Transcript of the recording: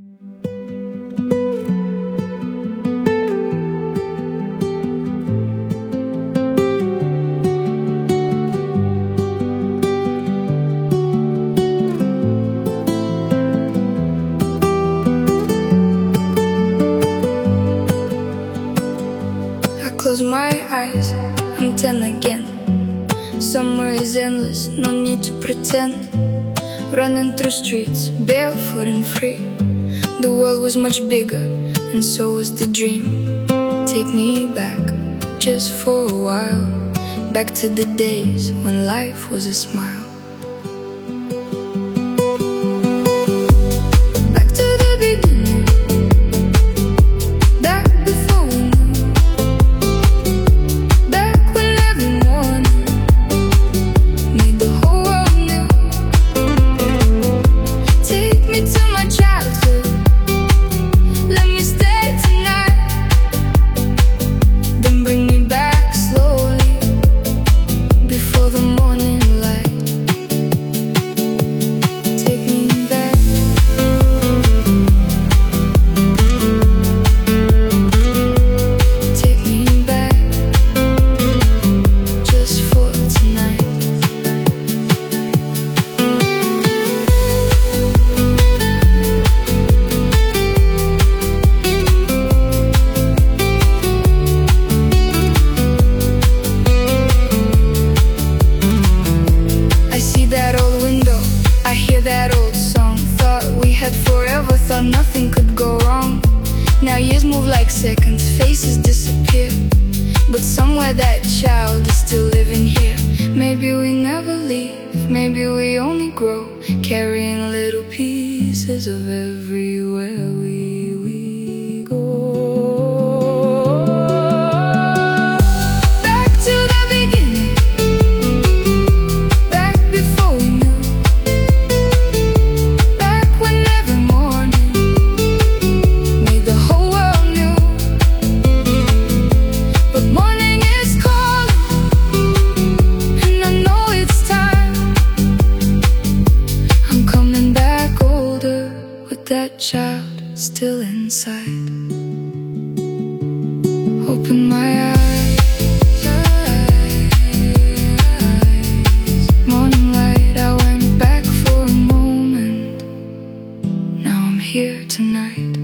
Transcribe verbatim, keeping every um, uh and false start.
Close my eyes, I'm ten again. Summer is endless, no need to pretend. Running through streets, barefoot and free. The world was much bigger, and so was the dream. Take me back, just for a while. Back to the days when life was a smile. That old song, thought we had forever, thought nothing could go wrong. Now years move like seconds, faces disappear, but somewhere that child is still living here. Maybe we never leave, maybe we only grow, carrying little pieces of everywhere we, we go. Back to the beginning, back before we knew. That child still inside. Open my eyes, eyes. Morning light, I went back for a moment. Now I'm here tonight.